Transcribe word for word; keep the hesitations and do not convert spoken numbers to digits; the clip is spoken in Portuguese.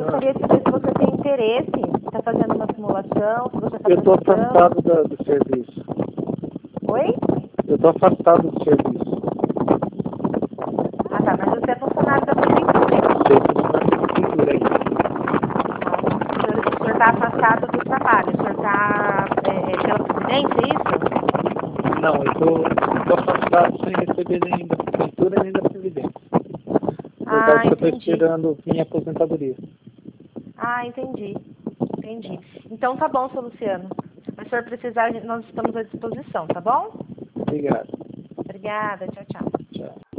gostaria de saber se você tem interesse, está fazendo uma simulação, se você está Eu estou precisando. afastado da, do serviço. Oi? Eu estou afastado do serviço. Ah, tá, mas você é funcionário da prefeitura, hein? Sei funcionário da prefeitura aí. O senhor o senhor está afastado do trabalho, o senhor está é, é, pela Previdência, é isso? Não, eu estou afastado sem receber nem da prefeitura nem da Previdência. Por Ah, causa que eu estou entendi. esperando minha aposentadoria. Ah, entendi. Entendi. Então tá bom, seu Luciano. Se o senhor precisar, nós estamos à disposição, tá bom? Obrigado. Obrigada, tchau, tchau. Tchau.